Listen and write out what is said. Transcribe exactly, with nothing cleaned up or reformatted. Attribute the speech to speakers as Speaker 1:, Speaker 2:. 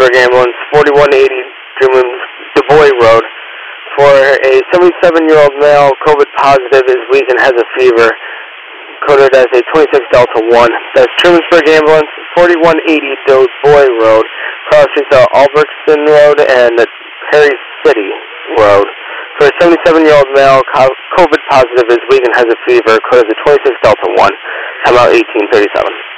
Speaker 1: Trumansburg ambulance, forty-one eighty DuBois Road, for a seventy-seven-year-old male, COVID positive, is weak and has a fever, coded as a twenty-six Delta one. That's Trumansburg ambulance, forty-one eighty DuBois Road, crossing to Albertson Road and Perry City Road, for a seventy-seven-year-old male, COVID positive, is weak and has a fever, coded as a twenty-six Delta one. Time out eighteen thirty-seven.